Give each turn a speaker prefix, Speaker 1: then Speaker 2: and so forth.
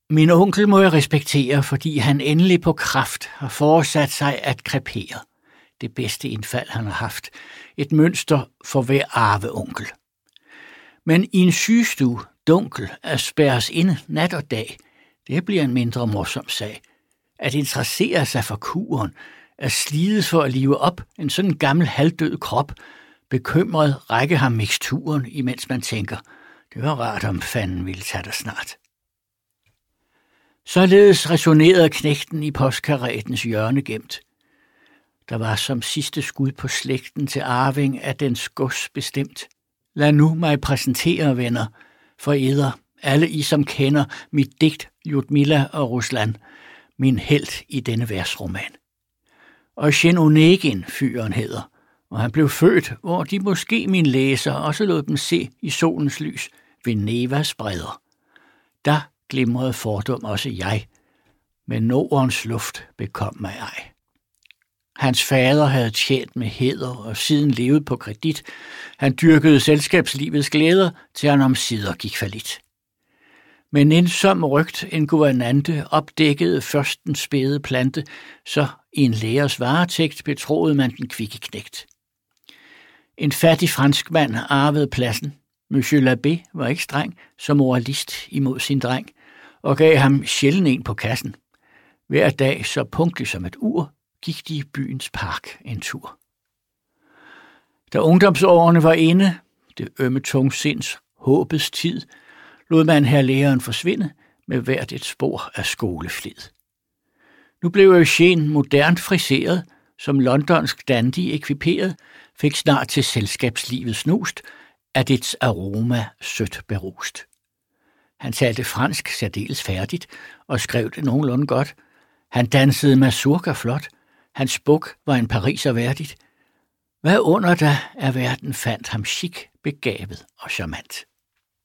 Speaker 1: Min onkel må jeg respektere, fordi han endelig på kraft har foresat sig at krepere. Det bedste indfald, han har haft. Et mønster for hver arveonkel. Men i en sygestue, dunkel, at spærres inde nat og dag, det bliver en mindre morsom sag. At interessere sig for kuren, at slides for at live op en sådan gammel halvdød krop, bekymret række ham miksturen, imens man tænker, det var rart, om fanden ville tage dig snart. Således resonerede knægten i postkaretens hjørne gemt. Der var som sidste skud på slægten til arving af dens gods bestemt. Lad nu mig præsentere, venner, for eder, alle I som kender mit digt Ljudmila og Ruslan, min helt i denne versroman. Eugen Onegin fyren hedder, og han blev født, hvor de måske min læser også lod dem se i solens lys ved Nevas bredder. Der glimrede fordum også jeg, men Nordens luft bekom mig ej. Hans fader havde tjent med hæder og siden levet på kredit. Han dyrkede selskabslivets glæder, til han omsider gik fallit. Men ensom rygt en guvernante opdækkede først den spæde plante, så i en lærers varetægt betroede man den kvikke knægt. En fattig franskmand arvede pladsen. Monsieur Labbé var ikke streng, som moralist imod sin dreng, og gav ham sjældent en på kassen. Hver dag, så punktligt som et ur, gik de i byens park en tur. Da ungdomsårene var inde, det ømme tungsinds håbets tid, lod man her læreren forsvinde med hvert et spor af skoleflid. Nu blev Eugen modernt friseret, som londonsk dandy ekviperet, fik snart til selskabslivet snust, af dets aroma sødt berust. Han talte fransk særdeles færdigt og skrev det nogenlunde godt. Han dansede mazurka flot. Hans buk var en pariser værdigt. Hvad under da af verden fandt ham chic, begavet og charmant.